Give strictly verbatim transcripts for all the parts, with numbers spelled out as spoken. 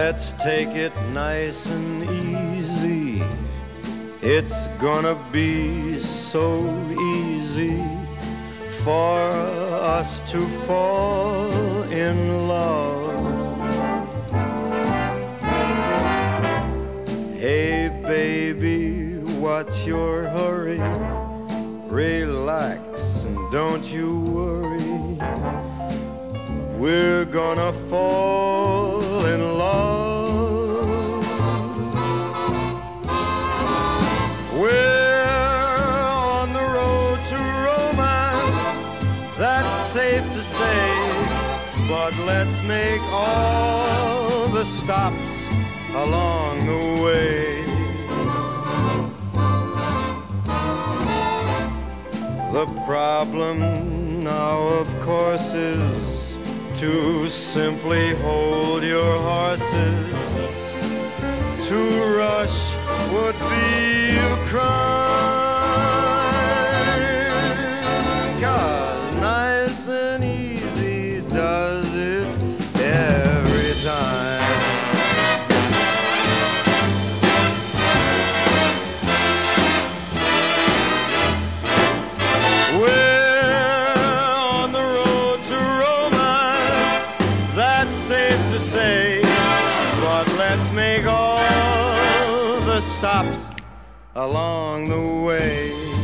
Let's take it nice and easy. It's gonna be so easy for us to fall in love. Hey baby, what's your hurry? Relax and don't you worry. We're gonna fall in love. We're on the road to romance, that's safe to say. But let's make all the stops along the way. The problem now, of course, is to simply hold your horses. To rush would be a crime. 'Cause nice and easy does it every time. Safe to say, but let's make all the stops along the way.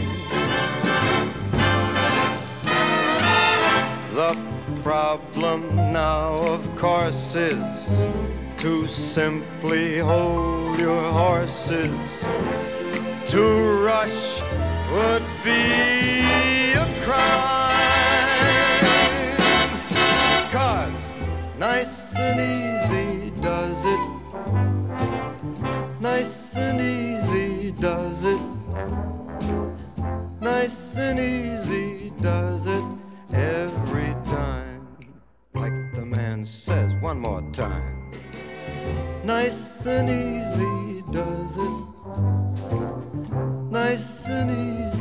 The problem now, of course, is to simply hold your horses. To rush would be a crime. 'Cause nice and easy does it. Nice and easy does it. Nice and easy does it every time. Like the man says, one more time. Nice and easy does it. Nice and easy